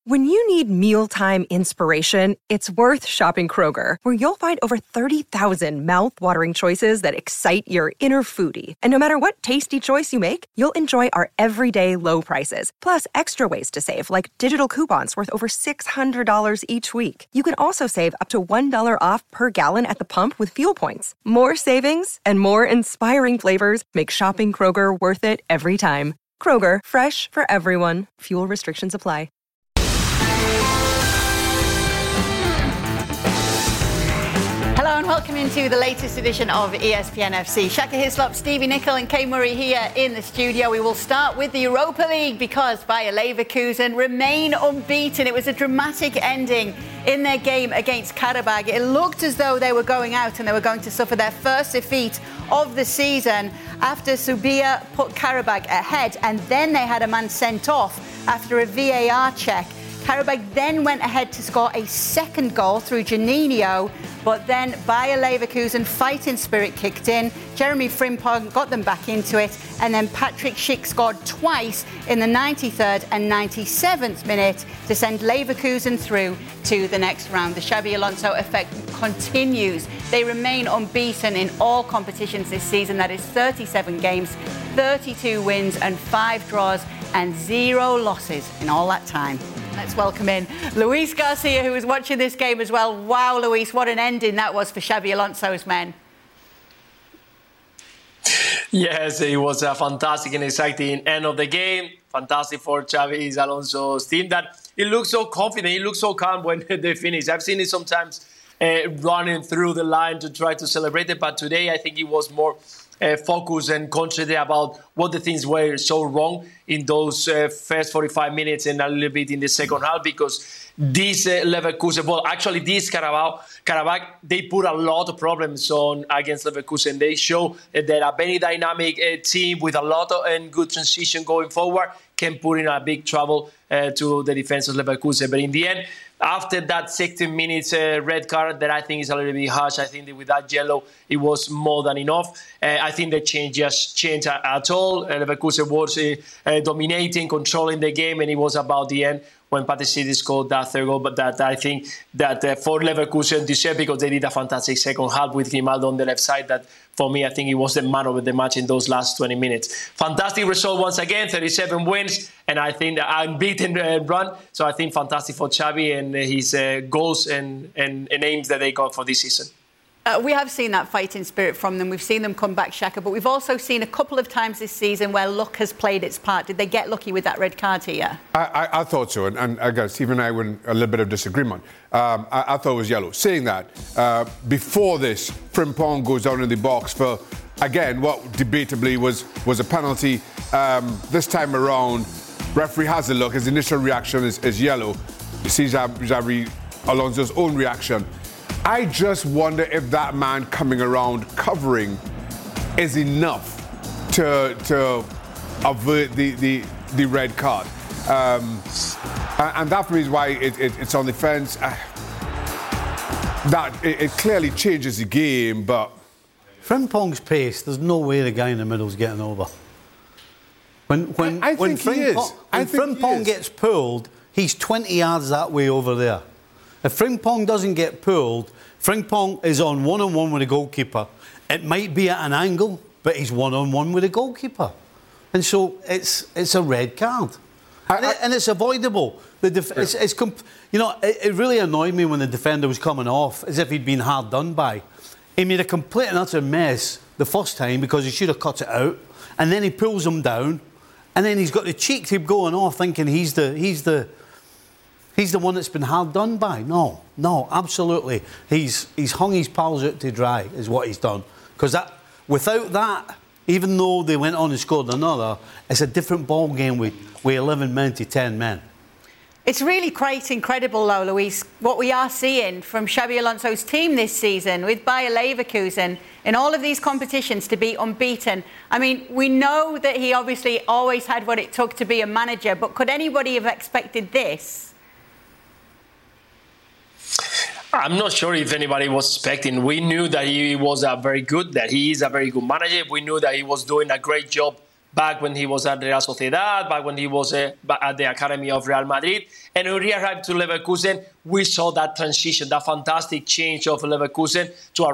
When you need mealtime inspiration, it's worth shopping Kroger, where you'll find over 30,000 mouth-watering choices that excite your inner foodie. And no matter what tasty choice you make, you'll enjoy our everyday low prices, plus extra ways to save, like digital coupons worth over $600 each week. You can also save up to $1 off per gallon at the pump with fuel points. More savings and more inspiring flavors make shopping Kroger worth it every time. Kroger, fresh for everyone. Fuel restrictions apply. Hello and welcome into the latest edition of ESPN FC. Shaka Hislop, Stevie Nicol and Kay Murray here in the studio. We will start with the Europa League because Bayer Leverkusen remain unbeaten. It was a dramatic ending in their game against Karabag. It looked as though they were going out and they were going to suffer their first defeat of the season after Subia put Karabag ahead, and then they had a man sent off after a VAR check. Karabag then went ahead to score a second goal through Juninho, but then Bayer Leverkusen fighting spirit kicked in. Jeremy Frimpong got them back into it, and then Patrick Schick scored twice in the 93rd and 97th minute to send Leverkusen through to the next round. The Xabi Alonso effect continues. They remain unbeaten in all competitions this season. That is 37 games, 32 wins and 5 draws and 0 losses in all that time. Let's welcome in Luis Garcia, who was watching this game as well. Wow, Luis, what an ending that was for Xabi Alonso's men. Yes, it was a fantastic and exciting end of the game. Fantastic for Xabi Alonso's team that it looks so confident, it looks so calm when they finish. I've seen it sometimes running through the line to try to celebrate it, but today I think it was more focused and concentrated about what the things were so wrong in those first 45 minutes and a little bit in the second half, because this Leverkusen, well, actually this Karabag, they put a lot of problems on against Leverkusen. They show that they're a very dynamic team with a lot of and good transition going forward, can put in a big trouble to the defense of Leverkusen. But in the end, after that 16 minutes red card that I think is a little bit harsh, I think that with that yellow, it was more than enough. I think the change just changed at all. Leverkusen was dominating, controlling the game, and it was about the end when Patrick Schick scored that third goal. But that I think that for Leverkusen deserved, because they did a fantastic second half with Grimaldo on the left side. That for me, I think he was the man of the match in those last 20 minutes. Fantastic result once again, 37 wins, and I think the unbeaten run. So I think fantastic for Xabi and his goals and aims that they got for this season. We have seen that fighting spirit from them. We've seen them come back, Shaka, but we've also seen a couple of times this season where luck has played its part. Did they get lucky with that red card here? I thought so, and again, Steve and I were in a little bit of disagreement. I thought it was yellow. Saying that, before this, Frimpong goes down in the box for, again, what debatably was a penalty. This time around, referee has a look. His initial reaction is yellow. You see Xabi Alonso's own reaction. I just wonder if that man coming around covering is enough to avert the red card. And that for me is why it's on the fence. That it clearly changes the game, but Frimpong's pace, there's no way the guy in the middle's getting over. When Frimpong gets pulled, he's 20 yards that way over there. If Frimpong doesn't get pulled, Frimpong is on one-on-one with the goalkeeper. It might be at an angle, but he's one-on-one with the goalkeeper. And so it's a red card. And it's avoidable. It really annoyed me when the defender was coming off as if he'd been hard done by. He made a complete and utter mess the first time because he should have cut it out. And then he pulls him down. And then he's got the cheek to going off thinking he's the one that's been hard done by. No, absolutely. He's hung his pals out to dry, is what he's done. Because without that, even though they went on and scored another, it's a different ball game with 11 men to 10 men. It's really quite incredible, though, Luis, what we are seeing from Xabi Alonso's team this season with Bayer Leverkusen in all of these competitions to be unbeaten. I mean, we know that he obviously always had what it took to be a manager, but could anybody have expected this? I'm not sure if anybody was expecting. We knew that he is a very good manager. We knew that he was doing a great job back when he was at Real Sociedad, back when he was at the academy of Real Madrid. And when he arrived to Leverkusen, we saw that transition, that fantastic change of Leverkusen to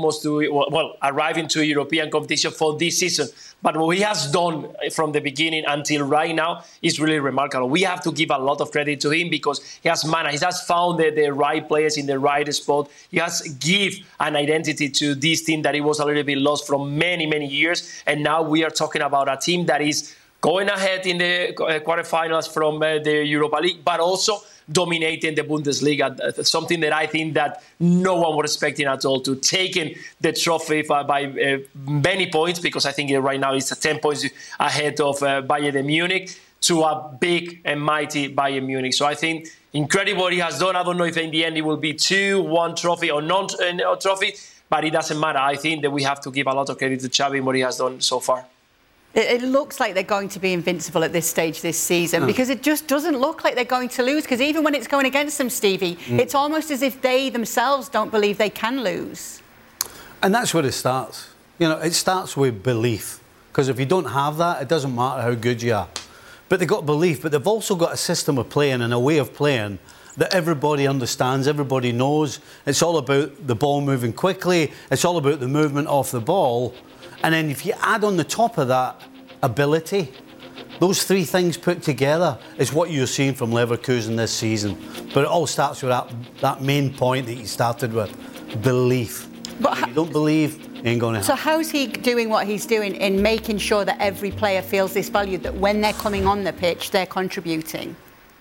arrive into European competition for this season. But what he has done from the beginning until right now is really remarkable. We have to give a lot of credit to him because he has managed, he has found the right players in the right spot. He has give an identity to this team that he was a little bit lost from many, many years. And now we are talking about a team that is going ahead in the quarterfinals from the Europa League, but also dominating the Bundesliga, something that I think that no one was expecting at all, to taking the trophy by many points, because I think right now it's 10 points ahead of Bayern Munich, to a big and mighty Bayern Munich. So I think incredible what he has done. I don't know if in the end it will be 2-1 trophy or no trophy, but it doesn't matter. I think that we have to give a lot of credit to Xavi and what he has done so far. It looks like they're going to be invincible at this stage this season because it just doesn't look like they're going to lose, because even when it's going against them, Stevie, it's almost as if they themselves don't believe they can lose. And that's where it starts. It starts with belief, because if you don't have that, it doesn't matter how good you are. But they've got belief, but they've also got a system of playing and a way of playing that everybody understands, everybody knows. It's all about the ball moving quickly, it's all about the movement off the ball. And then if you add on the top of that ability, those three things put together is what you're seeing from Leverkusen this season. But it all starts with that main point that you started with, belief. But if you don't believe, it ain't going to happen. So how's he doing what he's doing in making sure that every player feels this value, that when they're coming on the pitch, they're contributing?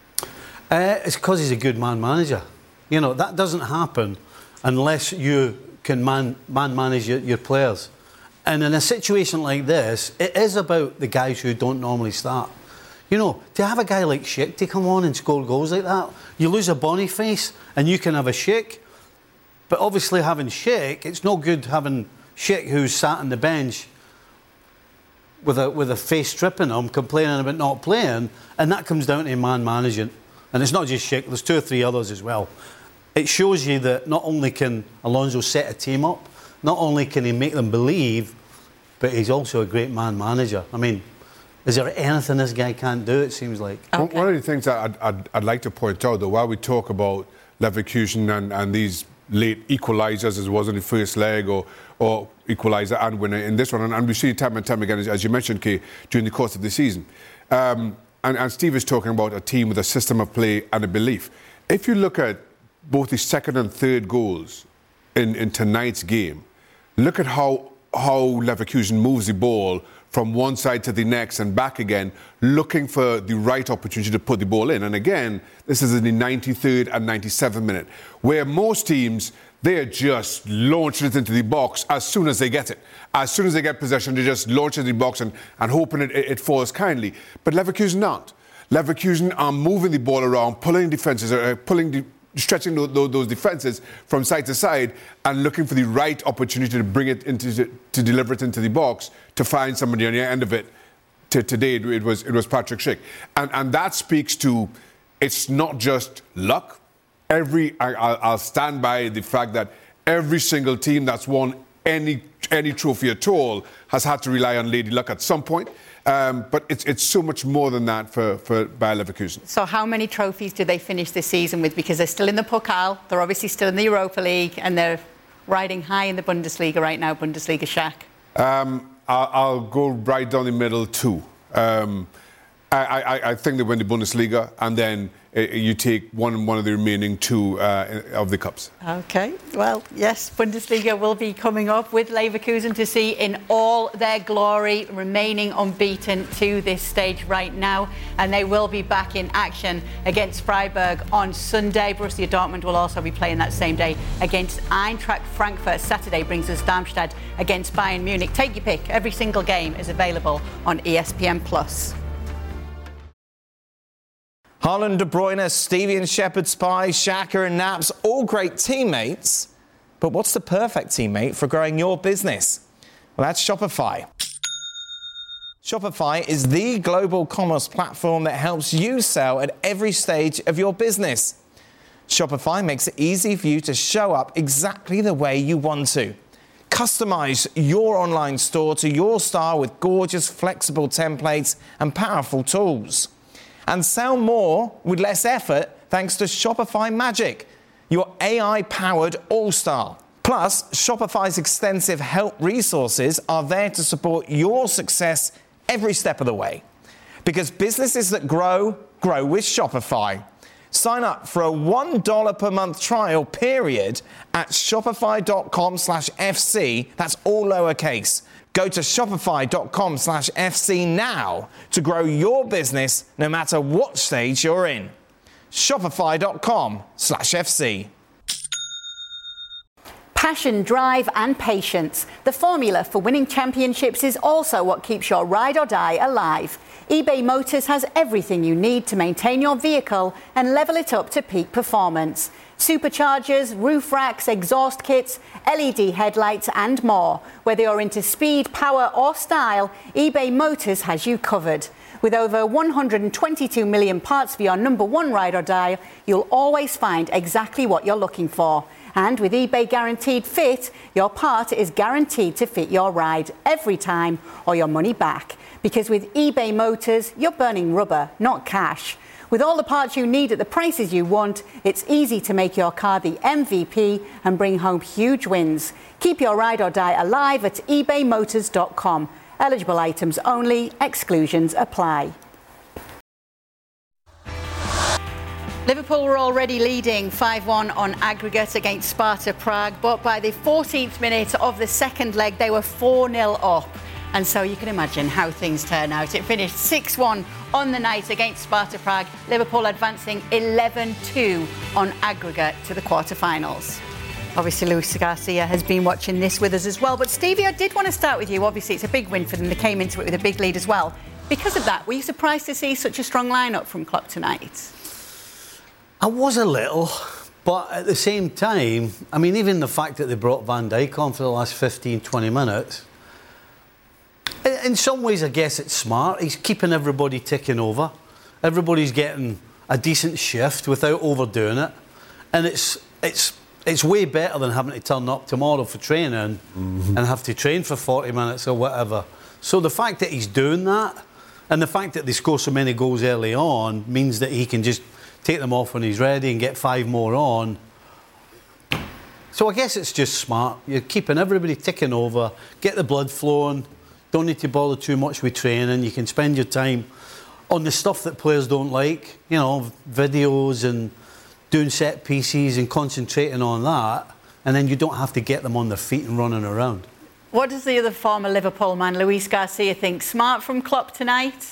It's because he's a good man manager. That doesn't happen unless you can manage your players. And in a situation like this, it is about the guys who don't normally start. To have a guy like Schick to come on and score goals like that, you lose a Boniface and you can have a Schick. But obviously having Schick, it's no good having Schick who's sat on the bench with a face stripping him, complaining about not playing, and that comes down to man managing. And it's not just Schick, there's 2 or 3 others as well. It shows you that not only can Alonso set a team up, not only can he make them believe, but he's also a great man manager. I mean, is there anything this guy can't do, it seems like? Okay. One of the things that I'd like to point out, though, while we talk about Leverkusen and these late equalisers, as it was in the first leg, or equaliser and winner in this one, and we see it time and time again, as you mentioned, Kay, during the course of the season. And Steve is talking about a team with a system of play and a belief. If you look at both the second and third goals in tonight's game, look at how Leverkusen moves the ball from one side to the next and back again, looking for the right opportunity to put the ball in. And again, this is in the 93rd and 97th minute, where most teams, they are just launching it into the box as soon as they get it. As soon as they get possession, they just launch it into the box and hoping it falls kindly. But Leverkusen aren't. Leverkusen are moving the ball around, pulling defences, stretching those defences from side to side and looking for the right opportunity to bring it to deliver it into the box, to find somebody on the end of it. Today it was Patrick Schick, and that speaks to, it's not just luck. I'll stand by the fact that every single team that's won any trophy at all has had to rely on lady luck at some point. But it's so much more than that for Bayer Leverkusen. So how many trophies do they finish this season with? Because they're still in the Pokal, they're obviously still in the Europa League, and they're riding high in the Bundesliga right now, Bundesliga Shaq. I'll go right down the middle, 2. I think they win the Bundesliga, and then you take one of the remaining 2 of the cups. OK, well, yes, Bundesliga will be coming up with Leverkusen to see in all their glory, remaining unbeaten to this stage right now. And they will be back in action against Freiburg on Sunday. Borussia Dortmund will also be playing that same day against Eintracht Frankfurt. Saturday brings us Darmstadt against Bayern Munich. Take your pick. Every single game is available on ESPN+. Haaland, De Bruyne, Stevie and Shepherd, Spy, Xhaka and Naps, all great teammates. But what's the perfect teammate for growing your business? Well, that's Shopify. Shopify is the global commerce platform that helps you sell at every stage of your business. Shopify makes it easy for you to show up exactly the way you want to. Customize your online store to your style with gorgeous, flexible templates and powerful tools. And sell more with less effort thanks to Shopify Magic, your AI-powered all-star. Plus, Shopify's extensive help resources are there to support your success every step of the way. Because businesses that grow, grow with Shopify. Sign up for a $1 per month trial period at shopify.com/FC. That's all lowercase. Go to shopify.com/FC now to grow your business no matter what stage you're in. Shopify.com/FC. Passion, drive and patience. The formula for winning championships is also what keeps your ride or die alive. eBay Motors has everything you need to maintain your vehicle and level it up to peak performance. Superchargers, roof racks, exhaust kits, LED headlights and more. Whether you're into speed, power or style, eBay Motors has you covered. With over 122 million parts for your number one ride or die, you'll always find exactly what you're looking for. And with eBay Guaranteed Fit, your part is guaranteed to fit your ride every time or your money back. Because with eBay Motors, you're burning rubber, not cash. With all the parts you need at the prices you want, it's easy to make your car the MVP and bring home huge wins. Keep your ride or die alive at ebaymotors.com. Eligible items only, exclusions apply. Liverpool were already leading 5-1 on aggregate against Sparta Prague, but by the 14th minute of the second leg, they were 4-0 up. And so you can imagine how things turn out. It finished 6-1 on the night against Sparta Prague, Liverpool advancing 11-2 on aggregate to the quarterfinals. Obviously, Luis Garcia has been watching this with us as well. But Stevie, I did want to start with you. Obviously, it's a big win for them. They came into it with a big lead as well. Because of that, were you surprised to see such a strong lineup from Klopp tonight? I was a little, but at the same time, I mean, even the fact that they brought Van Dijk on for the last 15, 20 minutes, in some ways, I guess it's smart. He's keeping everybody ticking over. Everybody's getting a decent shift without overdoing it. And it's way better than having to turn up tomorrow for training and have to train for 40 minutes or whatever. So the fact that he's doing that and the fact that they score so many goals early on means that he can just take them off when he's ready and get 5 more on. So I guess it's just smart. You're keeping everybody ticking over, get the blood flowing, don't need to bother too much with training. You can spend your time on the stuff that players don't like, you know, videos and doing set pieces and concentrating on that, and then you don't have to get them on their feet and running around. What does the other former Liverpool man, Luis Garcia, think? Smart from Klopp tonight?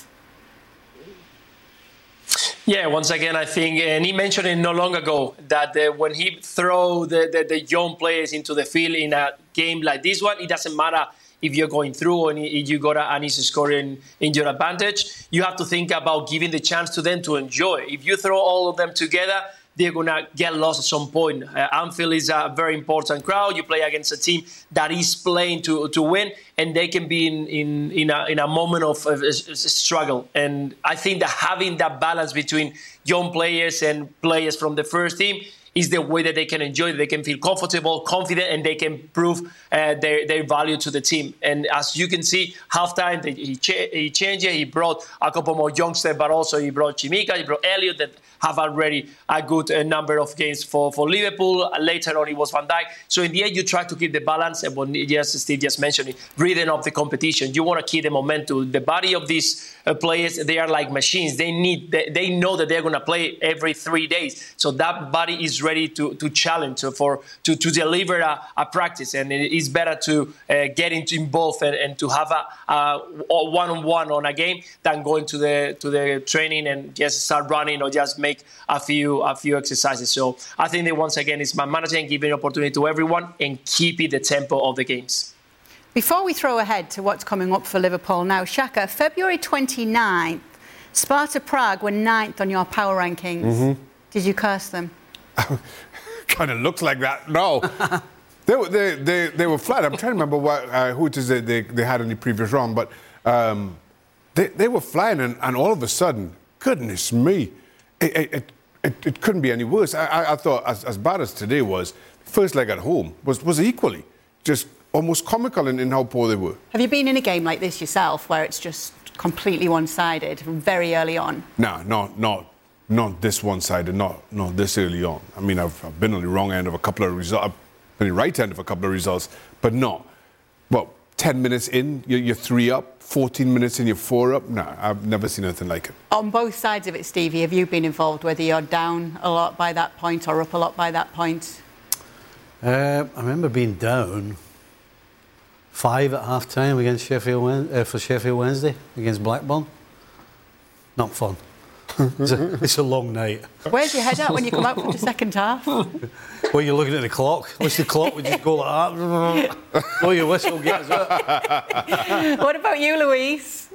Yeah, once again, I think, and he mentioned it not long ago, that when he throw the young players into the field in a game like this one, it doesn't matter if you're going through or if you got an easy scoring in your advantage. You have to think about giving the chance to them to enjoy. If you throw all of them together, they're going to get lost at some point. Anfield is a very important crowd. You play against a team that is playing to win, and they can be in a moment of struggle. And I think that having that balance between young players and players from the first team is the way that they can enjoy it. They can feel comfortable, confident, and they can prove their value to the team. And as you can see, halftime, he changed it. He brought a couple more youngsters, but also he brought Chimica, he brought Elliott, that have already a good number of games for Liverpool. Later on, it was Van Dijk. So in the end, you try to keep the balance. And what Steve just mentioned, breathing up the competition. You want to keep the momentum. The body of these players, they are like machines. They know that they're going to play every 3 days. So that body is ready to challenge, to deliver a practice. And it is better to get involved and to have a one-on-one on a game than going to the training and just start running or just make a few exercises. So I think that once again, it's my managing, giving opportunity to everyone and keeping the tempo of the games. Before we throw ahead to what's coming up for Liverpool now, Shaka, February 29th, Sparta Prague were 9th on your power rankings. Mm-hmm. Did you curse them? Kind of looks like that. No. They were flat. I'm trying to remember who it is that they had in the previous round, but they were flying, and all of a sudden, goodness me, it couldn't be any worse. I thought, as bad as today was, first leg at home was equally just almost comical in how poor they were. Have you been in a game like this yourself, where it's just completely one-sided very early on? No, not this one-sided, not this early on. I mean, I've been on the wrong end of a couple of results, I've been on the right end of a couple of results, but not. Well, 10 minutes in, you're 3 up. 14 minutes and you're 4 up? No, I've never seen anything like it. On both sides of it, Stevie, have you been involved, whether you're down a lot by that point or up a lot by that point? I remember being down 5 at half-time against Sheffield Wednesday against Blackburn. Not fun. It's a long night. Where's your head at when you come out from the second half? Well, you're looking at the clock. What's the clock? We just go like that. Blow your whistle, get us out. What about you, Luis?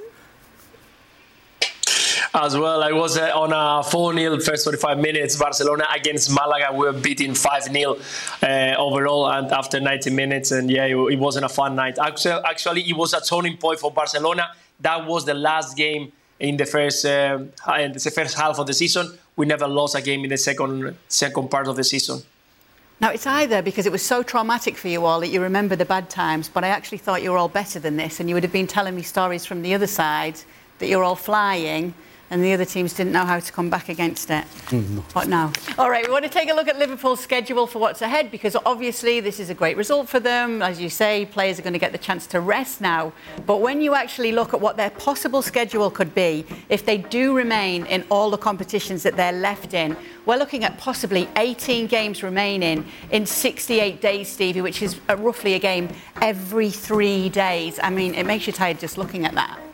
As well, I was on a 4-0 first 45 minutes. Barcelona against Malaga, we were beating 5-0 overall, and after 90 minutes, and yeah, it wasn't a fun night. Actually, it was a turning point for Barcelona. That was the last game in the first half of the season. We never lost a game in the second part of the season. Now, it's either because it was so traumatic for you all that you remember the bad times, but I actually thought you were all better than this, and you would have been telling me stories from the other side that you're all flying and the other teams didn't know how to come back against it. What now? All right, we want to take a look at Liverpool's schedule for what's ahead, because obviously this is a great result for them. As you say, players are going to get the chance to rest now. But when you actually look at what their possible schedule could be, if they do remain in all the competitions that they're left in, we're looking at possibly 18 games remaining in 68 days, Stevie, which is roughly a game every 3 days. I mean, it makes you tired just looking at that.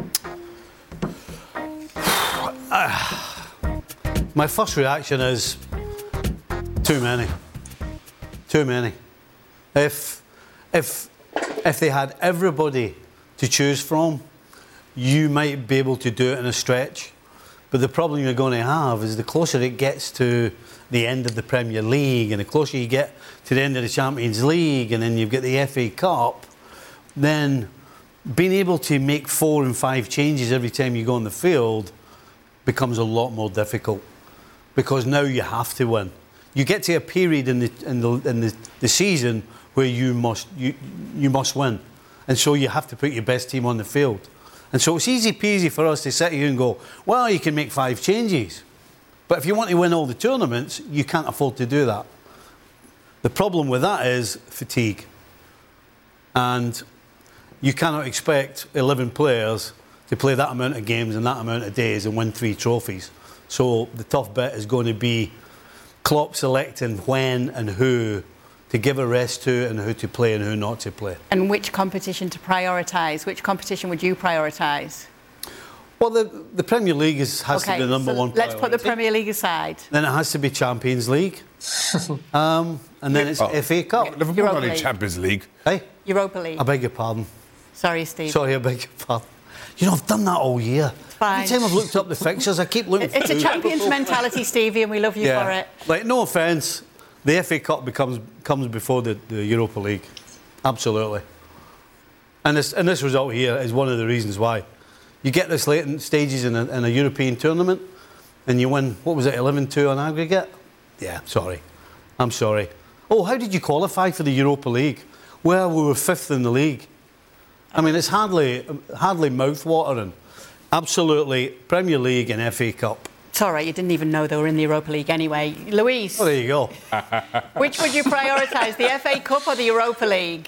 My first reaction is too many. Too many. If they had everybody to choose from, you might be able to do it in a stretch. But the problem you're going to have is the closer it gets to the end of the Premier League, and the closer you get to the end of the Champions League, and then you've got the FA Cup, then being able to make 4 and 5 changes every time you go on the field becomes a lot more difficult, because now you have to win. You get to a period in the season where you must win, and so you have to put your best team on the field. And so it's easy peasy for us to sit here and go, well, you can make 5 changes, but if you want to win all the tournaments, you can't afford to do that. The problem with that is fatigue, and you cannot expect 11 players to play that amount of games and that amount of days and win 3 trophies. So the tough bit is going to be Klopp selecting when and who to give a rest to, and who to play and who not to play. And which competition to prioritise? Which competition would you prioritise? Well, the Premier League has to be the number one priority. Let's put the Premier League aside. Then it has to be Champions League. And then it's FA Cup. Liverpool not in Champions League. Hey? Europa League. I beg your pardon. Sorry, Steve. Sorry, I beg your pardon. You know, I've done that all year. Fine. Every time I've looked up the fixtures, I keep looking. It's a champion's mentality, Stevie, and we love you for it. Like, no offence, the FA Cup comes before the Europa League. Absolutely. And this result here is one of the reasons why. You get this late in stages in a European tournament, and you win, what was it, 11-2 on aggregate? Yeah, sorry. I'm sorry. Oh, how did you qualify for the Europa League? Well, we were 5th in the league. I mean, it's hardly mouth-watering. Absolutely, Premier League and FA Cup. It's all right, you didn't even know they were in the Europa League anyway. Luis. Oh, there you go. Which would you prioritise, the FA Cup or the Europa League?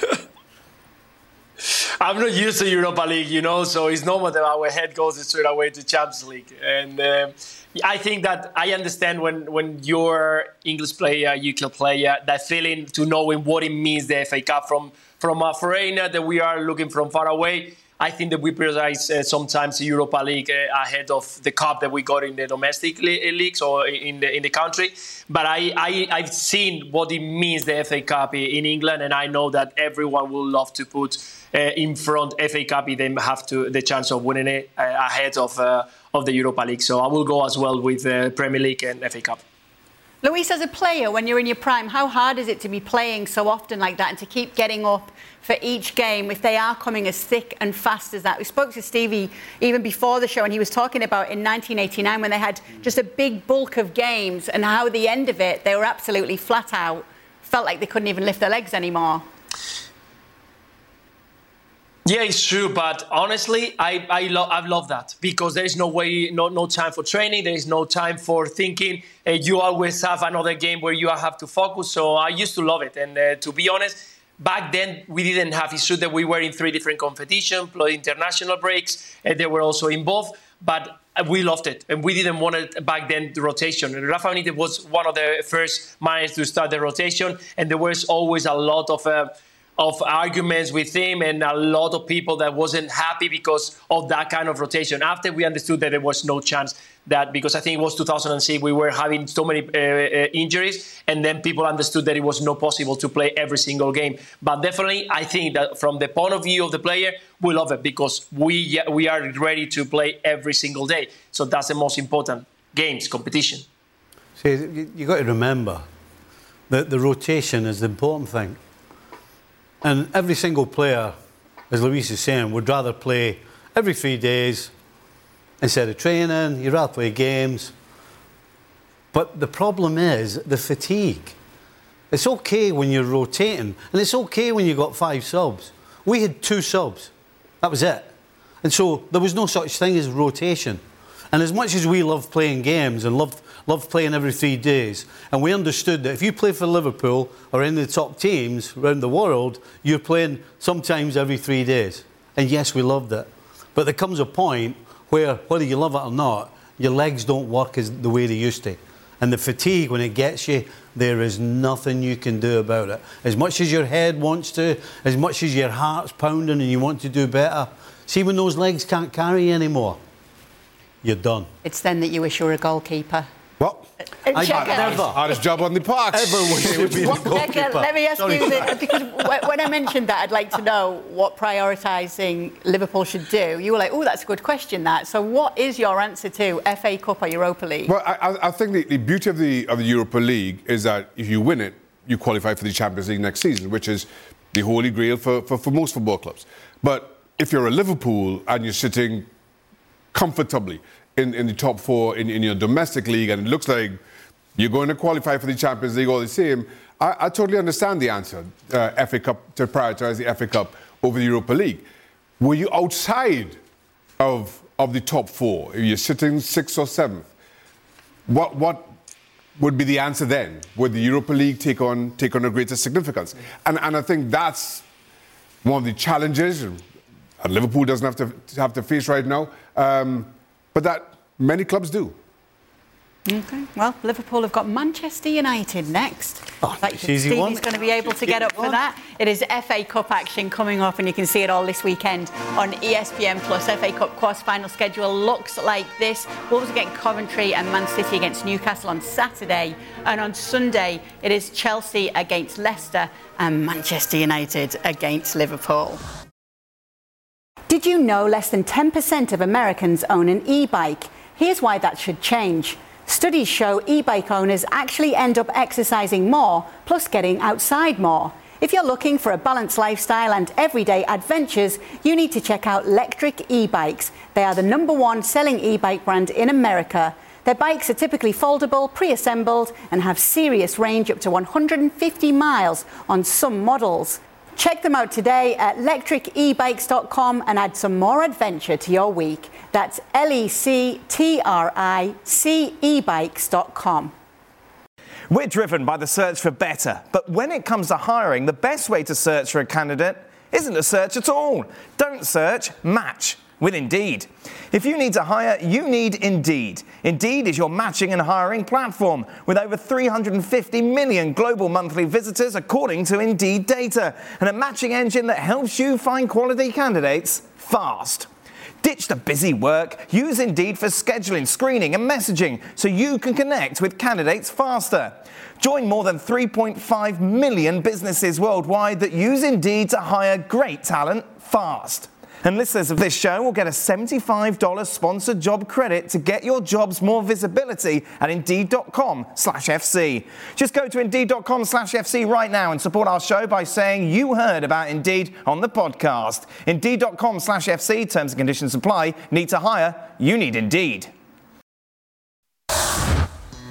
I'm not used to Europa League, you know, so it's normal that our head goes straight away to Champions League. And I think that I understand when you're English player, UK player, that feeling to knowing what it means, the FA Cup, from a foreigner that we are looking from far away. I think that we prioritize sometimes the Europa League ahead of the cup that we got in the domestic leagues or in the country. But I've seen what it means, the FA Cup in England, and I know that everyone will love to put in front FA Cup if they have the chance of winning it ahead of the Europa League. So I will go as well with Premier League and FA Cup. Luis, as a player, when you're in your prime, how hard is it to be playing so often like that and to keep getting up for each game if they are coming as thick and fast as that? We spoke to Stevie even before the show, and he was talking about in 1989 when they had just a big bulk of games and how at the end of it they were absolutely flat out, felt like they couldn't even lift their legs anymore. Yeah, it's true, but honestly, I love that because there is no way, no time for training. There is no time for thinking. You always have another game where you have to focus. So I used to love it. And to be honest, back then we didn't have. It's true that we were in 3 different competitions, playing international breaks, and they were also involved. But we loved it, and we didn't want it back then, the rotation. And Rafa Benitez was one of the first managers to start the rotation, and there was always a lot of arguments with him and a lot of people that wasn't happy because of that kind of rotation. After we understood that there was no chance that, because I think it was 2006, we were having so many injuries, and then people understood that it was not possible to play every single game. But definitely, I think that from the point of view of the player, we love it because we are ready to play every single day. So that's the most important games, competition. See, you got to remember that the rotation is the important thing. And every single player, as Luis is saying, would rather play every 3 days instead of training. You'd rather play games. But the problem is the fatigue. It's okay when you're rotating, and it's okay when you've got 5 subs. We had 2 subs. That was it. And so there was no such thing as rotation. And as much as we loved playing games and loved playing every 3 days, and we understood that if you play for Liverpool or in the top teams around the world, you're playing sometimes every 3 days. And yes, we loved it. But there comes a point where, whether you love it or not, your legs don't work as the way they used to. And the fatigue, when it gets you, there is nothing you can do about it. As much as your head wants to, as much as your heart's pounding and you want to do better, see, when those legs can't carry you anymore, you're done. It's then that you wish you were a goalkeeper. Well, hardest job on the park. Let me ask you this, because when I mentioned that, I'd like to know what prioritising Liverpool should do. You were like, oh, that's a good question, that. So what is your answer to FA Cup or Europa League? Well, I think the beauty of the Europa League is that if you win it, you qualify for the Champions League next season, which is the holy grail for most football clubs. But if you're a Liverpool and you're sitting comfortably in the top 4 in your domestic league, and it looks like you're going to qualify for the Champions League all the same, I totally understand the answer, FA Cup, to prioritize the FA Cup over the Europa League. Were you outside of the top 4, if you're sitting 6th or 7th, what would be the answer then? Would the Europa League take on a greater significance? And I think that's one of the challenges and Liverpool doesn't have to face right now. But that many clubs do. Okay. Well, Liverpool have got Manchester United next. Oh, Stevie's going to be able to get up for that. It is FA Cup action coming up, and you can see it all this weekend on ESPN+. FA Cup quarter-final schedule looks like this. Wolves against Coventry and Man City against Newcastle on Saturday. And on Sunday, it is Chelsea against Leicester and Manchester United against Liverpool. Did you know less than 10% of Americans own an e-bike? Here's why that should change. Studies show e-bike owners actually end up exercising more, plus getting outside more. If you're looking for a balanced lifestyle and everyday adventures, you need to check out Lectric e-bikes. They are the #1 selling e-bike brand in America. Their bikes are typically foldable, pre-assembled, and have serious range up to 150 miles on some models. Check them out today at lectricebikes.com and add some more adventure to your week. That's lectricebikes.com. We're driven by the search for better, but when it comes to hiring, the best way to search for a candidate isn't to search at all. Don't search, match with Indeed. If you need to hire, you need Indeed. Indeed is your matching and hiring platform with over 350 million global monthly visitors according to Indeed data, and a matching engine that helps you find quality candidates fast. Ditch the busy work. Use Indeed for scheduling, screening and messaging so you can connect with candidates faster. Join more than 3.5 million businesses worldwide that use Indeed to hire great talent fast. And listeners of this show will get a $75 sponsored job credit to get your jobs more visibility at Indeed.com/FC. Just go to Indeed.com/FC right now and support our show by saying you heard about Indeed on the podcast. Indeed.com/FC, terms and conditions apply. Need to hire? You need Indeed.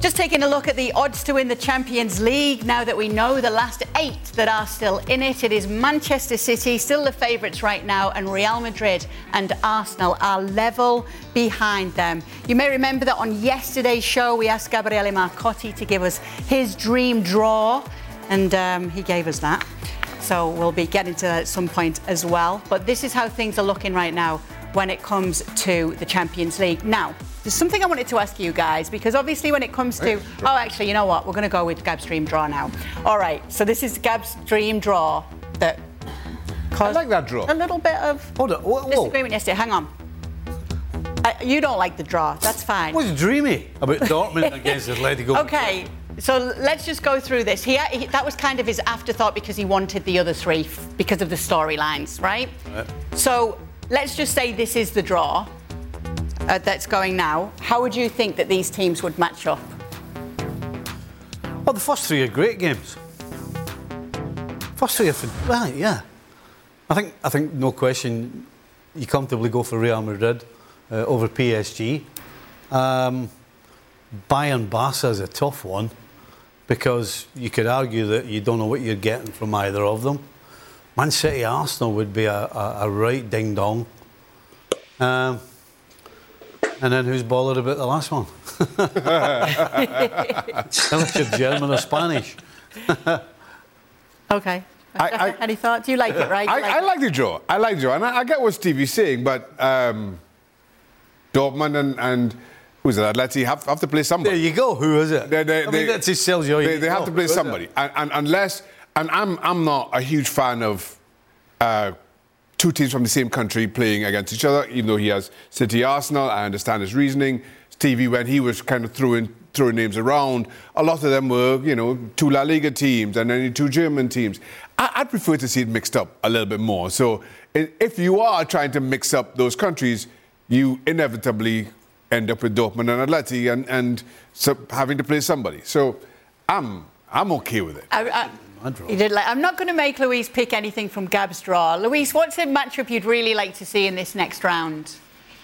Just taking a look at the odds to win the Champions League now that we know the last 8 that are still in it. It is Manchester City, still the favourites right now, and Real Madrid and Arsenal are level behind them. You may remember that on yesterday's show we asked Gabriele Marcotti to give us his dream draw, and he gave us that. So we'll be getting to that at some point as well. But this is how things are looking right now when it comes to the Champions League. Now, there's something I wanted to ask you guys, because obviously when it comes to... Oh, actually, you know what? We're going to go with Gab's dream draw now. All right, so this is Gab's dream draw that caused I like that draw. a little bit of disagreement yesterday. Hang on. You don't like the draw. That's fine. I was dreamy about Dortmund against Atletico. Okay, so let's just go through this. That was kind of his afterthought because he wanted the other 3 because of the storylines, right? So let's just say this is the draw. That's going now. How would you think that these teams would match up? Well, the first 3 are great games. First 3 are right, yeah. I think no question you comfortably go for Real Madrid over PSG. Bayern Barca is a tough one because you could argue that you don't know what you're getting from either of them. Man City Arsenal would be a right ding dong. And then who's bothered about the last one? Unless you're German or Spanish. Okay. Any thoughts? You like it, right? I like the draw. I like the draw. And I get what Stevie's saying, but Dortmund and who's it? Atleti have to play somebody. There you go. Who is it? That just tells you. They have to play somebody. And I'm not a huge fan of 2 teams from the same country playing against each other, even though he has City Arsenal. I understand his reasoning. Stevie, when he was kind of throwing names around, a lot of them were, 2 La Liga teams and then 2 German teams. I'd prefer to see it mixed up a little bit more. So if you are trying to mix up those countries, you inevitably end up with Dortmund and Atleti and so having to play somebody. So I'm okay with it. I'm not going to make Luis pick anything from Gab's draw. Luis, what's a matchup you'd really like to see in this next round?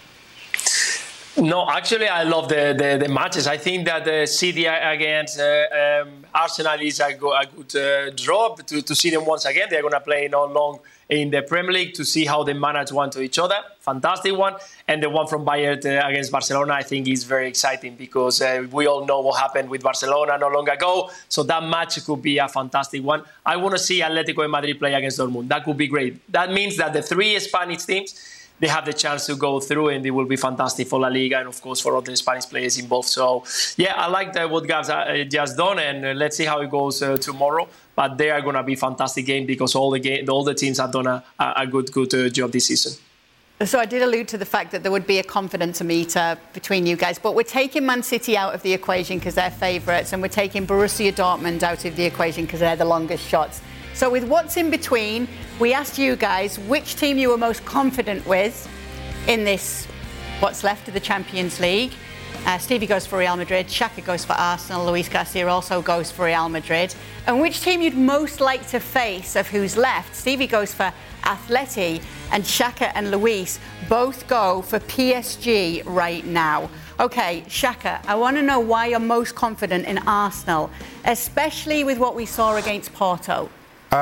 No, actually, I love the matches. I think that the City against Arsenal is a good draw to see them once again. They're going to play not long in the Premier League to see how they manage one to each other. Fantastic one. And the one from Bayern against Barcelona, I think is very exciting because we all know what happened with Barcelona not long ago. So that match could be a fantastic one. I want to see Atletico de Madrid play against Dortmund. That could be great. That means that the 3 Spanish teams, they have the chance to go through, and it will be fantastic for La Liga and, of course, for all the Spanish players involved. So, yeah, I like what Gab's just done, and let's see how it goes tomorrow. But they are going to be a fantastic game because all the teams have done a good job this season. So I did allude to the fact that there would be a confidence meter between you guys, but we're taking Man City out of the equation because they're favourites, and we're taking Borussia Dortmund out of the equation because they're the longest shots. So with what's in between, we asked you guys which team you were most confident with in this, what's left of the Champions League. Stevie goes for Real Madrid, Shaka goes for Arsenal, Luis Garcia also goes for Real Madrid. And which team you'd most like to face of who's left? Stevie goes for Atleti, and Shaka and Luis both go for PSG right now. Okay, Shaka, I want to know why you're most confident in Arsenal, especially with what we saw against Porto.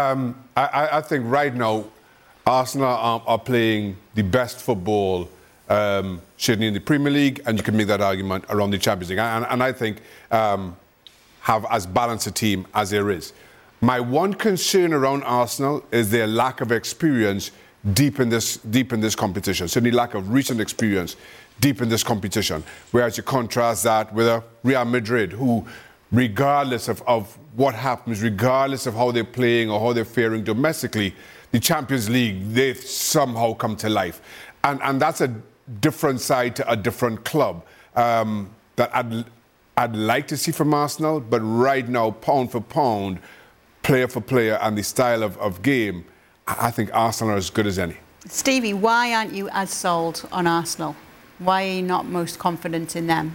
I think right now Arsenal are playing the best football certainly in the Premier League, and you can make that argument around the Champions League. And I think have as balanced a team as there is. My one concern around Arsenal is their lack of experience deep in this competition. Certainly lack of recent experience deep in this competition. Whereas you contrast that with a Real Madrid, who, regardless of what happens, regardless of how they're playing or how they're faring domestically, the Champions League, they've somehow come to life. And that's a different side to a different club that I'd like to see from Arsenal, but right now, pound for pound, player for player, and the style of game, I think Arsenal are as good as any. Stevie, why aren't you as sold on Arsenal? Why are you not most confident in them?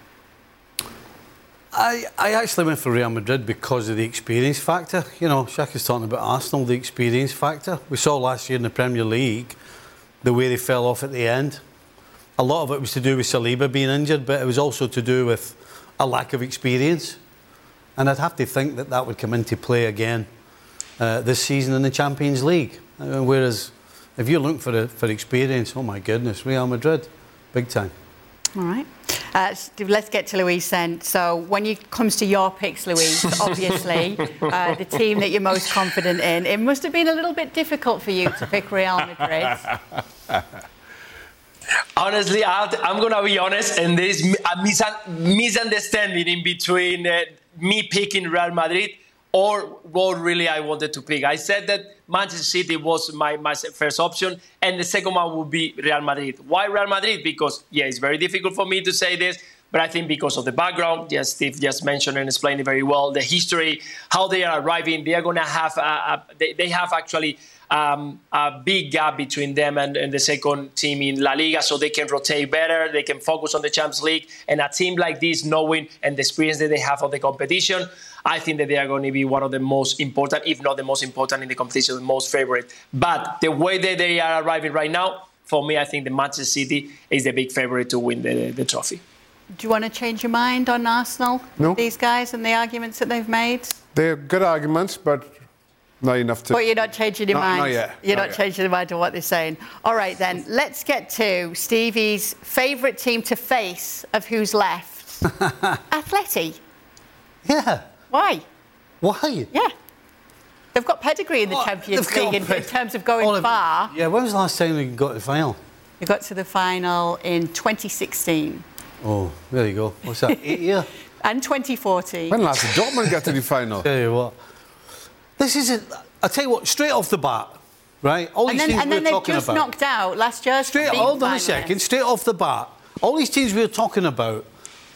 I actually went for Real Madrid because of the experience factor. You know, Shaka's talking about Arsenal, the experience factor. We saw last year in the Premier League the way they fell off at the end. A lot of it was to do with Saliba being injured, but it was also to do with a lack of experience. And I'd have to think that would come into play again this season in the Champions League. Whereas if you're looking for experience, oh my goodness, Real Madrid, big time. All right. Let's get to Luis then. So when it comes to your picks, Luis, obviously, the team that you're most confident in, it must have been a little bit difficult for you to pick Real Madrid. Honestly, I'm going to be honest, and there is a misunderstanding in between me picking Real Madrid or what really I wanted to pick. I said that Manchester City was my first option, and the second one would be Real Madrid. Why Real Madrid? Because, yeah, it's very difficult for me to say this, but I think because of the background, yes, Steve just mentioned and explained it very well, the history, how they are arriving, they are going to have, they have actually a big gap between them and the second team in La Liga, so they can rotate better, they can focus on the Champions League, and a team like this, knowing and the experience that they have of the competition, I think that they are going to be one of the most important, if not the most important in the competition, the most favorite. But the way that they are arriving right now, for me, I think the Manchester City is the big favorite to win the trophy. Do you want to change your mind on Arsenal, No. these guys and the arguments that they've made? They're good arguments, but not enough to... But you're not changing your mind? Not yet. You're not changing your mind on what they're saying. All right, then. Let's get to Stevie's favourite team to face of who's left. Atleti. Yeah. Why? Why? Yeah. They've got pedigree in the Champions League in terms of going far. Yeah, when was the last time they got to the final? They got to the final in 2016. Oh, there you go. What's that, 8 year? And 2014. When last did Dortmund get to the final? Tell you what. This is it. I tell you what, straight off the bat, right? All these teams and then we're they've talking just about. knocked out last year's Hold on a second. Straight off the bat, all these teams we're talking about,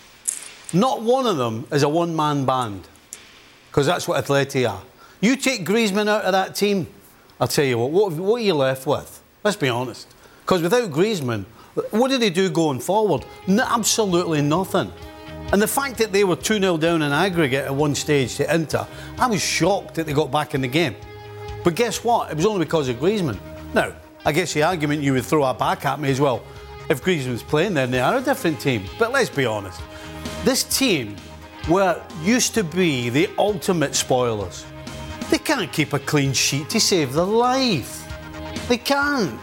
not one of them is a one-man band, because that's what Atleti are. You take Griezmann out of that team, I'll tell you what are you left with? Let's be honest. Because without Griezmann, what did they do going forward? Absolutely nothing. And the fact that they were 2-0 down in aggregate at one stage to Inter, I was shocked that they got back in the game. But guess what? It was only because of Griezmann. Now, I guess the argument you would throw that back at me as well. If Griezmann's playing, then they are a different team. But let's be honest. This team used to be the ultimate spoilers. They can't keep a clean sheet to save their life. They can't.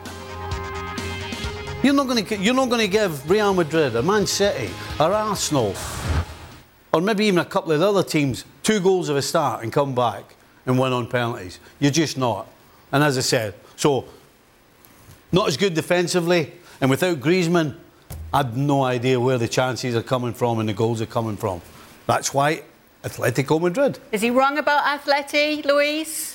You're not going to give Real Madrid or Man City or Arsenal or maybe even a couple of other teams 2 goals of a start and come back and win on penalties. You're just not. And as I said, so not as good defensively, and without Griezmann, I've no idea where the chances are coming from and the goals are coming from. That's why Atletico Madrid. Is he wrong about Atleti, Luis?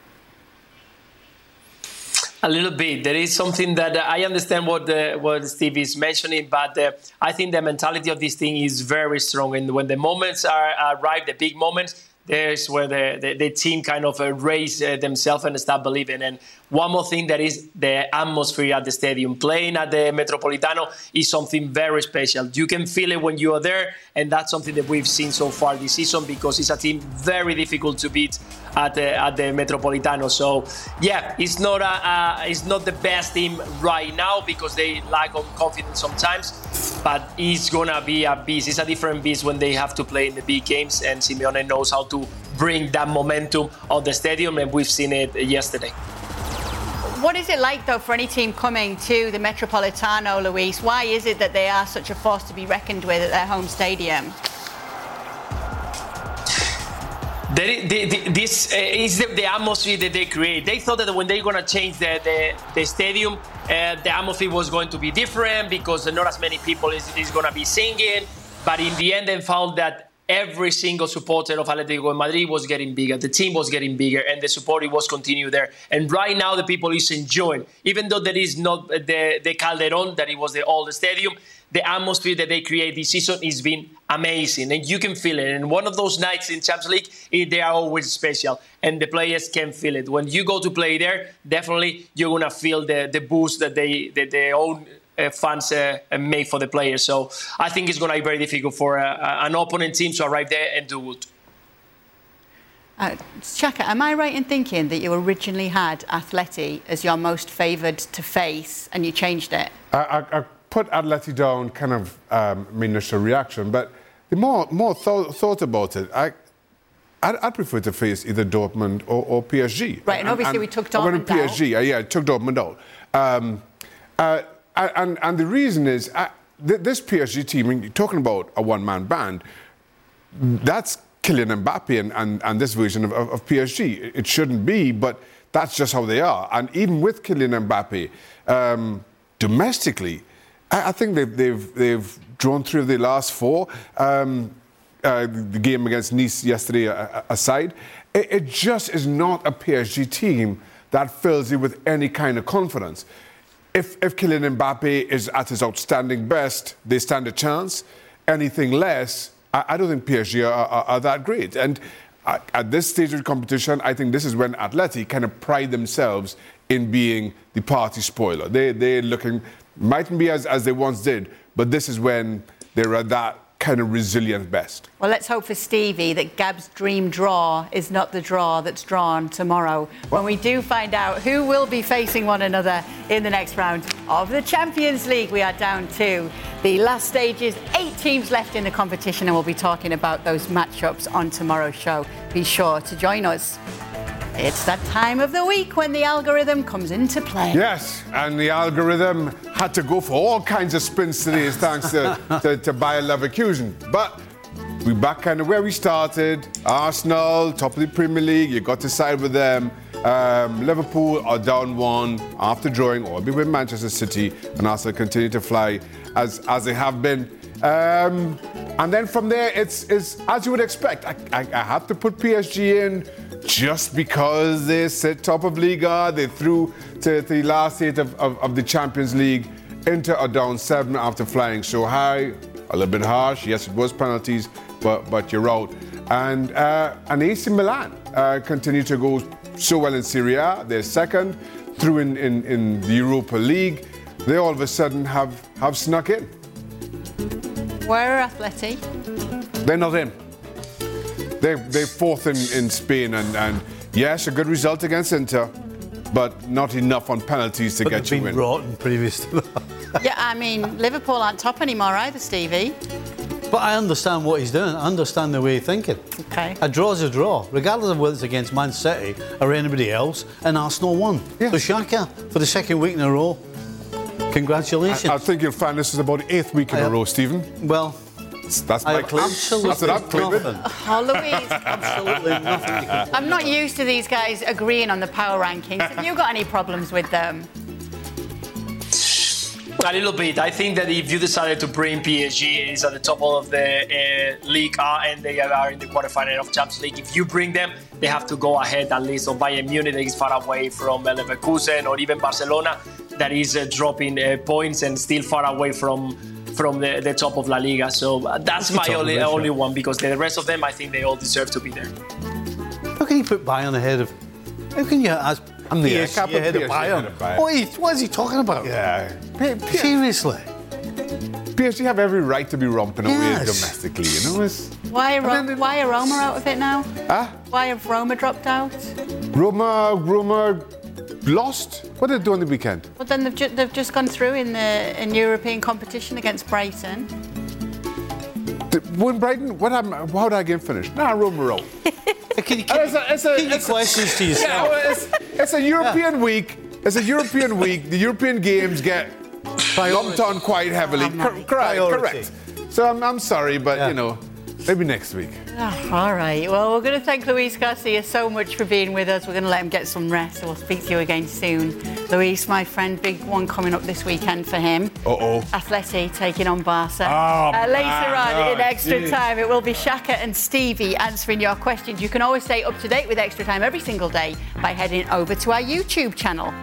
A little bit. There is something that I understand what Steve is mentioning, but I think the mentality of this thing is very strong. And when the moments arrive, the big moments, there's where the team kind of raise themselves and start believing. And one more thing, that is the atmosphere at the stadium. Playing at the Metropolitano is something very special. You can feel it when you are there, and that's something that we've seen so far this season, because it's a team very difficult to beat at the Metropolitano. So, yeah, it's not the best team right now because they lack of confidence sometimes, but it's gonna be a beast. It's a different beast when they have to play in the big games, and Simeone knows how to bring that momentum on the stadium, and we've seen it yesterday. What is it like, though, for any team coming to the Metropolitano, Luis? Why is it that they are such a force to be reckoned with at their home stadium? This is the atmosphere that they create. They thought that when they're going to change the stadium, the atmosphere was going to be different because not as many people is going to be singing. But in the end, they found that every single supporter of Atletico de Madrid was getting bigger. The team was getting bigger, and the support was continuing there. And right now, the people is enjoying. Even though there is not the Calderón, that it was the old stadium, the atmosphere that they create this season has been amazing, and you can feel it. And one of those nights in Champions League, they are always special, and the players can feel it. When you go to play there, definitely you're going to feel the boost that their own fans make for the players. So I think it's going to be very difficult for an opponent team to arrive there and do good. Xhaka, am I right in thinking that you originally had Atleti as your most favoured to face and you changed it? I put Atleti down, kind of my initial reaction, but the more thought about it, I'd prefer to face either Dortmund or PSG. Right, and obviously we took Dortmund out. PSG, I took Dortmund out. And the reason is, this PSG team, when you're talking about a one-man band, that's Kylian Mbappe and this version of PSG. It shouldn't be, but that's just how they are. And even with Kylian Mbappe, domestically, I think they've drawn 3 of their last 4. The game against Nice yesterday aside, it just is not a PSG team that fills you with any kind of confidence. If Kylian Mbappe is at his outstanding best, they stand a chance. Anything less, I don't think PSG are that great. And at this stage of the competition, I think this is when Atleti kind of pride themselves in being the party spoiler. They're looking, mightn't be as they once did, but this is when they're at that kind of resilient best. Well, let's hope for Stevie that Gab's dream draw is not the draw that's drawn tomorrow when we do find out who will be facing one another in the next round of the Champions League. We are down to the last stages, 8 teams left in the competition, and we'll be talking about those matchups on tomorrow's show. Be sure to join us. It's that time of the week when the algorithm comes into play. Yes, and the algorithm had to go for all kinds of spins today thanks to Bayer Leverkusen. But we're back kind of where we started. Arsenal, top of the Premier League, you got to side with them. Liverpool are down 1 after drawing, or be with Manchester City, and Arsenal continue to fly as they have been. And then from there, it's as you would expect. I have to put PSG in just because they sit top of Liga. They threw to the last 8 of the Champions League. Inter are down 7 after flying so high. A little bit harsh. Yes, it was penalties, but you're out. And AC Milan continue to go so well in Serie A. They're second. Through in the Europa League. They all of a sudden have snuck in. Where are Atleti? They're not in. They're 4th in Spain, and yes, a good result against Inter, but not enough on penalties to get you in. They've been rotten previous to that. Yeah, I mean, Liverpool aren't top anymore either, Stevie. But I understand what he's doing. I understand the way he's thinking. Okay. A draw's a draw, regardless of whether it's against Man City or anybody else, and Arsenal won. Yeah. So Xhaka, for the 2nd week in a row, congratulations. I think you'll find this is about the 8th week in a row, Stephen. Well, that's my claim. Absolutely that's what I'm claiming. Oh, Louise. Absolutely nothing. I'm not used to these guys agreeing on the power rankings. Have you got any problems with them? A little bit. I think that if you decided to bring PSG is at the top of the league and they are in the quarterfinal of Champions League, if you bring them, they have to go ahead at least of Bayern Munich, that is far away from Leverkusen, or even Barcelona, that is dropping points and still far away from the top of La Liga. So that's my only one, because the rest of them, I think they all deserve to be there. How can you put Bayern ahead of... How can you ask... PSG ahead of Bayern? What is he talking about? Yeah. Seriously? PSG have every right to be romping away domestically, you know? Why are Roma out of it now? Huh? Why have Roma dropped out? Roma lost? What did they do on the weekend? Well, then they've just gone through in European competition against Brighton. When Brighton, what happened? How did that game finish? Roma roll. Keep your questions to yourself. Yeah, it's a European week. It's a European week. The European games get lumped on quite heavily. Correct. So I'm sorry, but you know, maybe next week. Oh, all right. Well, we're going to thank Luis Garcia so much for being with us. We're going to let him get some rest, so we'll speak to you again soon. Luis, my friend, big one coming up this weekend for him. Atleti taking on Barca. Later on in Extra Time, it will be Shaka and Stevie answering your questions. You can always stay up to date with Extra Time every single day by heading over to our YouTube channel.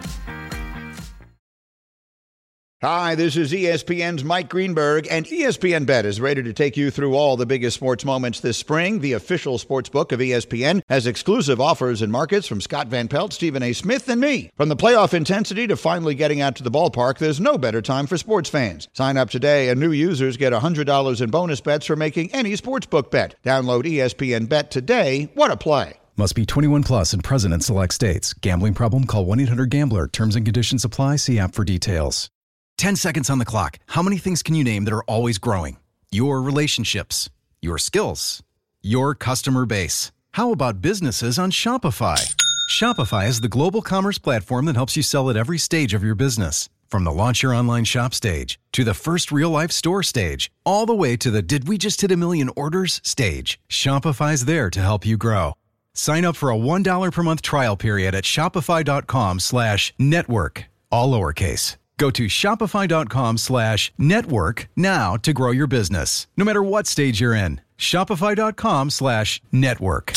Hi, this is ESPN's Mike Greenberg, and ESPN Bet is ready to take you through all the biggest sports moments this spring. The official sports book of ESPN has exclusive offers and markets from Scott Van Pelt, Stephen A. Smith, and me. From the playoff intensity to finally getting out to the ballpark, there's no better time for sports fans. Sign up today, and new users get $100 in bonus bets for making any sportsbook bet. Download ESPN Bet today. What a play. Must be 21 plus and present in select states. Gambling problem? Call 1-800-GAMBLER. Terms and conditions apply. See app for details. 10 seconds on the clock. How many things can you name that are always growing? Your relationships, your skills, your customer base. How about businesses on Shopify? Shopify is the global commerce platform that helps you sell at every stage of your business. From the launch your online shop stage, to the first real-life store stage, all the way to the did we just hit a million orders stage. Shopify's there to help you grow. Sign up for a $1 per month trial period at shopify.com/network, all lowercase. Go to shopify.com/network now to grow your business, no matter what stage you're in. Shopify.com/network.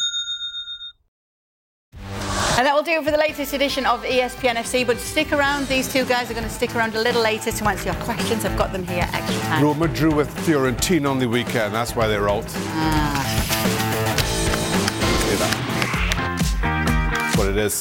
And that will do it for the latest edition of ESPN FC. But stick around. These two guys are going to stick around a little later to answer your questions. I've got them here extra time. Roma drew with Fiorentina on the weekend. That's why they're out. That's what it is.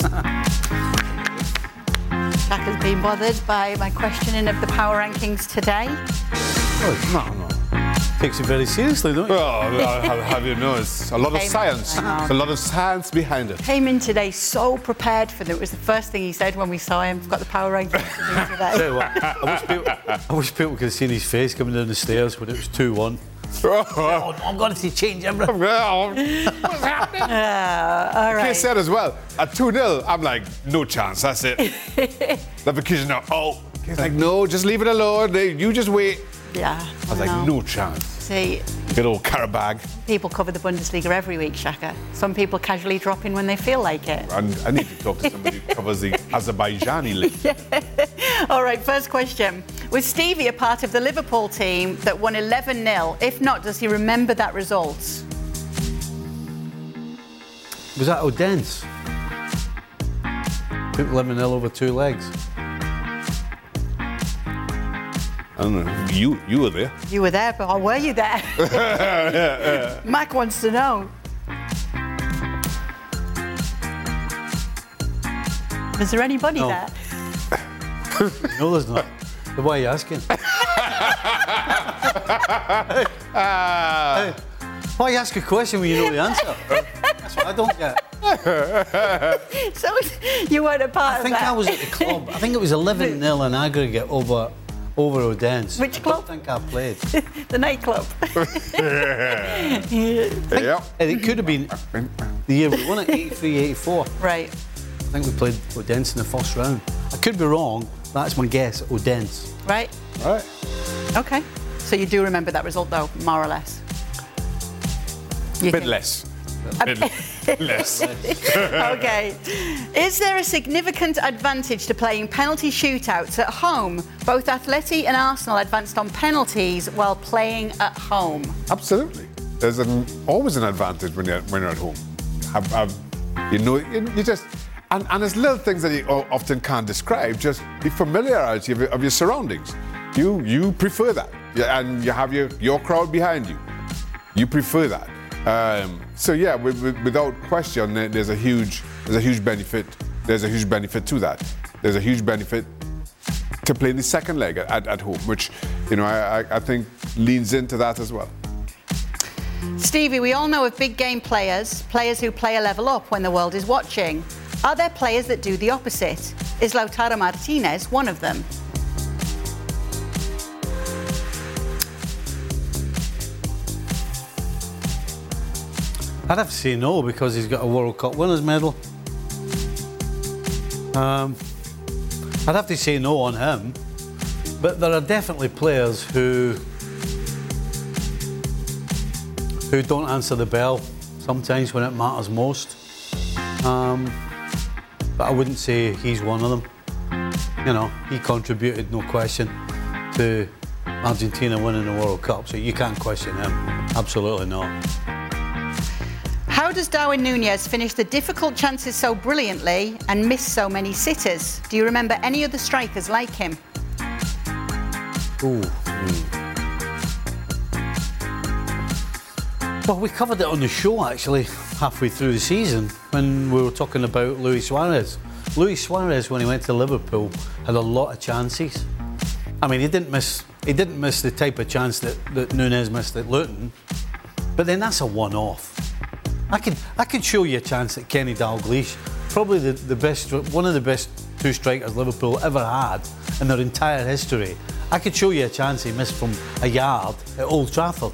Jack has been bothered by my questioning of the power rankings today. Oh, no. Takes it very seriously, don't you? Well, have you noticed? A lot of science. There's a lot of science behind it. Came in today so prepared for them. It was the first thing he said when we saw him. We've got the power rankings to do today. I wish people could have seen his face coming down the stairs when it was 2-1. Oh, I'm going to change everything. What's happening? All right. He said as well, at 2-0, I'm like, no chance, that's it. Leverkusen now, He's like, no, just leave it alone. You just wait. Yeah. I was like, no chance. See, good old Karabag. People cover the Bundesliga every week, Shaka. Some people casually drop in when they feel like it. And I need to talk to somebody who covers the Azerbaijani league. Yeah. All right, first question. Was Stevie a part of the Liverpool team that won 11-0? If not, does he remember that result? Was that Odense? Took 11-0 over 2 legs. I don't know. You were there. You were there, but were you there? Mac wants to know. Is there anybody there? No, there's not. Why are you asking? Why you ask a question when you know the answer? That's what I don't get. So you weren't a part of that? I think I was at the club. I think it was 11-0 in aggregate over Odense. Which club? I don't think I played. The nightclub. It could have been the year we won it, 83-84. Right. I think we played Odense in the first round. I could be wrong, but that's my guess, Odense. Right. Right. Okay. So you do remember that result, though, more or less? A bit less. Less. Okay. Is there a significant advantage to playing penalty shootouts at home? Both Atleti and Arsenal advanced on penalties while playing at home. Absolutely. There's always an advantage when you're at home. You just... And there's little things that you often can't describe, just the familiarity of your surroundings. You prefer that. And you have your crowd behind you. You prefer that. Without question, there's a huge benefit. There's a huge benefit to that. There's a huge benefit to playing the second leg at home, which I think leans into that as well. Stevie, we all know of big game players who play a level up when the world is watching. Are there players that do the opposite? Is Lautaro Martinez one of them? I'd have to say no, because he's got a World Cup winners' medal. I'd have to say no on him. But there are definitely players who don't answer the bell sometimes when it matters most. But I wouldn't say he's one of them. He contributed, no question, to Argentina winning the World Cup, so you can't question him. Absolutely not. How does Darwin Núñez finish the difficult chances so brilliantly and miss so many sitters? Do you remember any other strikers like him? Well, we covered it on the show, actually, halfway through the season when we were talking about Luis Suarez. Luis Suarez, when he went to Liverpool, had a lot of chances. I mean, he didn't miss the type of chance that Núñez missed at Luton, but then that's a one-off. I could show you a chance at Kenny Dalglish, probably one of the best 2 strikers Liverpool ever had in their entire history. I could show you a chance he missed from a yard at Old Trafford.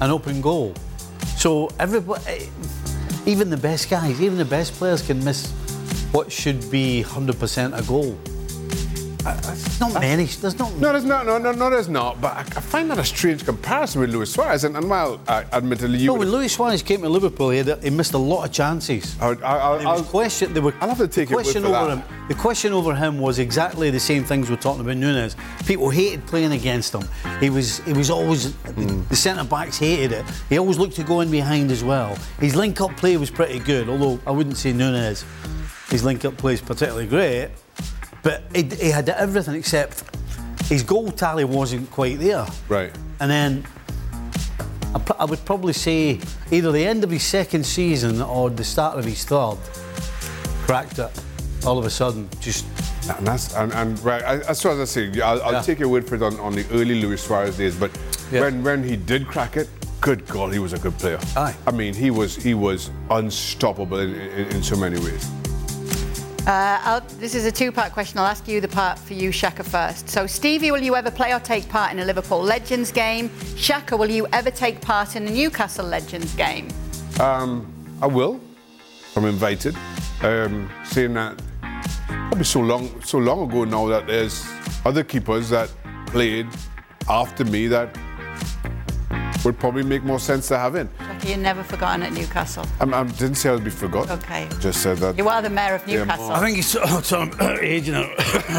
an open goal. So everybody, even the best guys, even the best players can miss what should be 100% a goal. There's not many. There's not. No, there's not. No, there's not. But I find that a strange comparison with Luis Suarez. And while admittedly you. No, when Luis Suarez came to Liverpool, he missed a lot of chances. I'll have to take it with that. The question over him was exactly the same things we're talking about Núñez. People hated playing against him. He was always the centre backs hated it. He always looked to go in behind as well. His link-up play was pretty good, although I wouldn't say Núñez. His link-up play is particularly great. But he had everything except his goal tally wasn't quite there. Right. And then I would probably say either the end of his second season or the start of his third cracked it all of a sudden. Just. And right, as far as I say, I'll take your word for it on the early Luis Suarez days. But when he did crack it, good God, he was a good player. Aye. I mean, he was unstoppable in so many ways. This is a two-part question. I'll ask you the part for you, Shaka, first. So, Stevie, will you ever play or take part in a Liverpool Legends game? Shaka, will you ever take part in a Newcastle Legends game? I will. I'm invited. Saying that probably so long ago now that there's other keepers that played after me that would probably make more sense to have in. Shaka, you're never forgotten at Newcastle. I didn't say I'd be forgotten. Okay. Just said that. You are the mayor of Newcastle. I think he's aging out.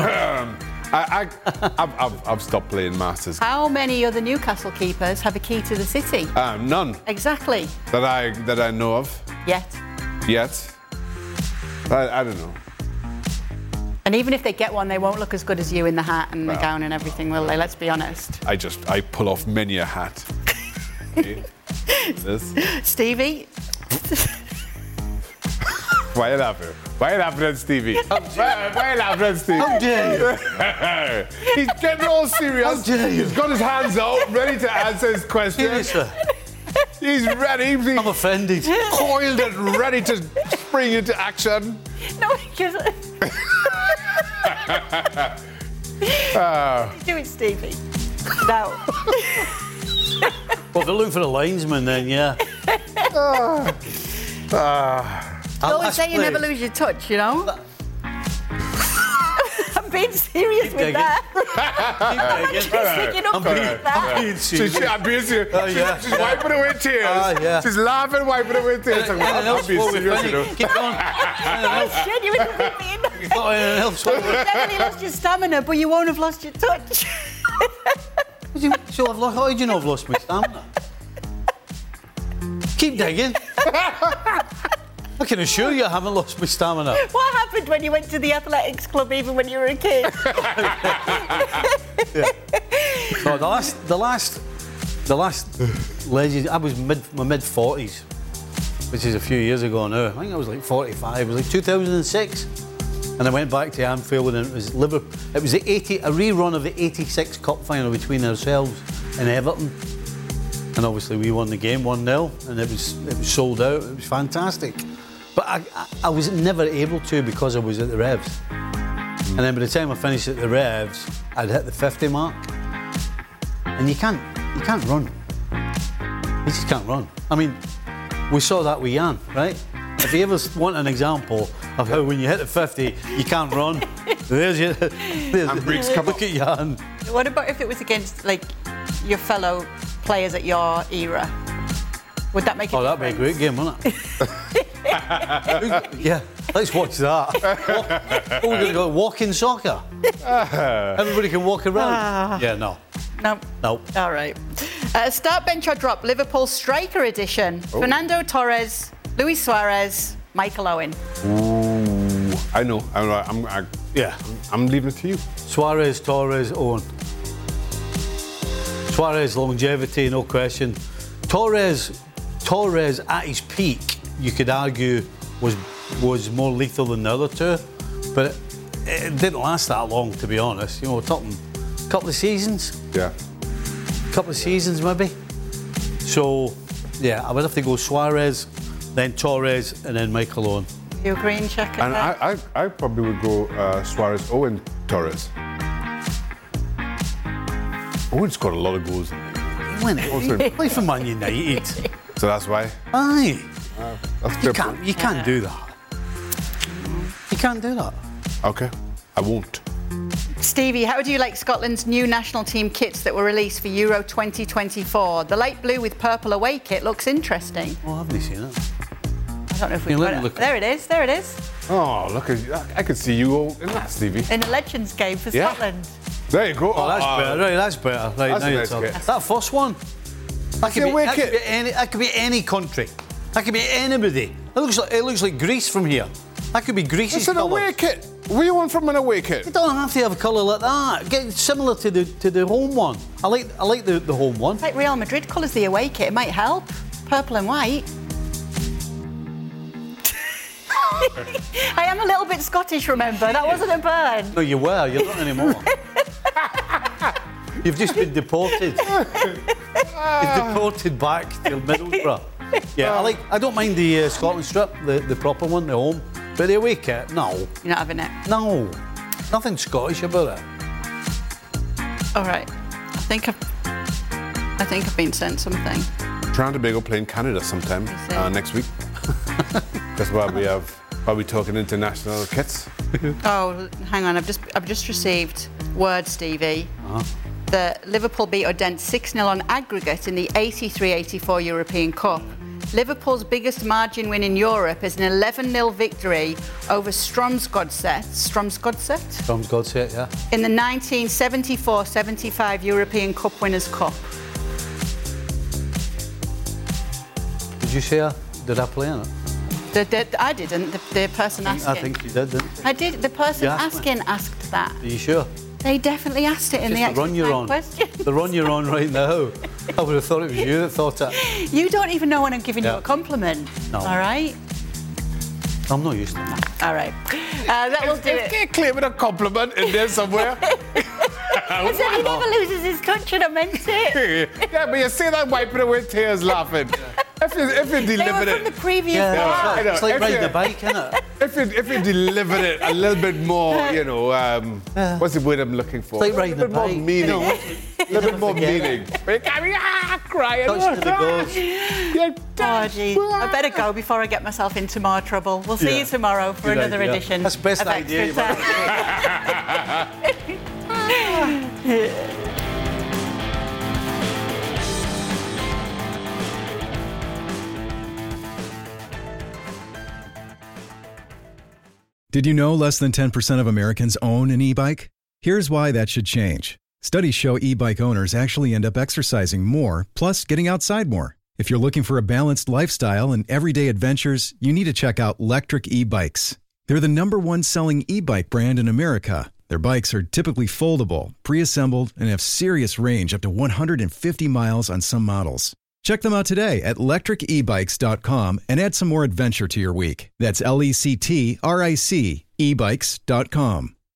I've stopped playing Masters. How many other Newcastle keepers have a key to the city? None. Exactly. That I know of. Yet. I don't know. And even if they get one, they won't look as good as you in the hat and the gown and everything, will they? Let's be honest. I pull off many a hat. Okay. Stevie? Why are you laughing? Why are you laughing at Stevie? Why are you laughing at Stevie? How dare you? He's getting all serious. How dare you? He's got his hands out, ready to answer his question. Seriously. He's ready. I'm offended. Coiled and ready to spring into action. No, because... Do it, Stevie. No. Well, if they look for a linesman, then yeah. Don't say you never lose your touch, you know? I'm being serious with that. I'm being serious. I'm being serious. Oh, yeah. She's wiping away tears. Yeah. She's laughing, wiping away tears. I'm being serious, you know. Keep going. That's genuinely being. You've got anything else? You've definitely lost your stamina, but you won't have lost your touch. So how did you know I've lost my stamina? Keep digging. I can assure you I haven't lost my stamina. What happened when you went to the athletics club even when you were a kid? No, the last legend, I was my mid-40s, which is a few years ago now. I think I was like 45. It was like 2006. And I went back to Anfield and it was Liverpool. It was a rerun of the 86 Cup final between ourselves and Everton. And obviously we won the game 1-0 and it was sold out. It was fantastic. But I was never able to because I was at the Revs. And then by the time I finished at the Revs, I'd hit the 50 mark. And you can't run. You just can't run. I mean, we saw that with Jan, right? If you ever want an example of how when you hit the 50, you can't run, there's your... Look at Jan. What about if it was against, like, your fellow players at your era? Would that make a difference? That'd be a great game, wouldn't it? Yeah, let's watch that. We're going to go walking soccer. Everybody can walk around. Yeah, no. No. All right. Start, bench or drop, Liverpool striker edition. Fernando Torres, Luis Suarez, Michael Owen. Ooh, I know. I'm leaving it to you. Suarez, Torres, Owen. Suarez, longevity, no question. Torres at his peak, you could argue, was more lethal than the other two, but it didn't last that long, to be honest. You know, we're talking a couple of seasons. Yeah. Couple of seasons, maybe. So, yeah, I would have to go Suarez, then Torres, and then Michael Owen. You agree and check it? And I probably would go Suarez, Owen, Torres. Owen's got a lot of goals in there. Play for Man United. So that's why. Aye. That's You can't do that. You can't do that. Okay, I won't. Stevie, how do you like Scotland's new national team kits that were released for Euro 2024? The light blue with purple away kit looks interesting. Oh, I haven't seen it. I don't know if we've got it. There it is. There it is. Oh, look at you. I can see you all in that, Stevie. In the Legends game for Scotland. There you go. Oh, that's better. Right, that's better. Right, That's now a you're nice talking. kit. That first one. That could be any country. That could be anybody. It looks like Greece from here. That could be Greece's It's an away kit. What do you want from an away kit? You don't have to have a colour like that. Get similar to the home one. I like the home one. Like Real Madrid colours the away kit. It might help. Purple and white. I am a little bit Scottish, remember? That wasn't a burn. No, you were. You're not anymore. You've just been deported. You're deported back to Middlesbrough. Yeah, I don't mind the Scotland strip, the proper one, the home. But the away kit, no. You're not having it? No. Nothing Scottish about it. All right. I think I've been sent something. Trying to be playing Canada sometime next week. That's why we're talking international kits. Oh, hang on. I've just received word, Stevie. That Liverpool beat Odense 6-0 on aggregate in the 83-84 European Cup. Liverpool's biggest margin win in Europe is an 11-0 victory over Strømsgodset, yeah. In the 1974-75 European Cup Winners' Cup. Did you see her? Did I play in it? I didn't. The person asking. I think you did, didn't you? I did. The person asking asked that. Are you sure? They definitely asked it in the extra time question. The run you're on right now. I would have thought it was you that thought it. You don't even know when I'm giving you a compliment. No. All right? I'm not used to that. All right. That will do it. Get claiming a compliment in there somewhere. I said he never loses his touch and I meant it. Yeah, but you see that wiping away tears laughing. If you deliver it from the previous part. It's like riding a bike, isn't it? If you deliver it a little bit more, what's the word I'm looking for? It's like riding a bike. More meaning. A little bit more meaning. Crying. Touch to the ghost. Oh, gee. I better go before I get myself into more trouble. We'll see you tomorrow for another edition. That's the best of idea. Extra Time. Did you know less than 10% of Americans own an e-bike? Here's why that should change. Studies show e-bike owners actually end up exercising more, plus getting outside more. If you're looking for a balanced lifestyle and everyday adventures, you need to check out Lectric e-bikes. They're the #1 selling e-bike brand in America. Their bikes are typically foldable, pre-assembled, and have serious range up to 150 miles on some models. Check them out today at lectricebikes.com and add some more adventure to your week. That's LECTRIC ebikes.com.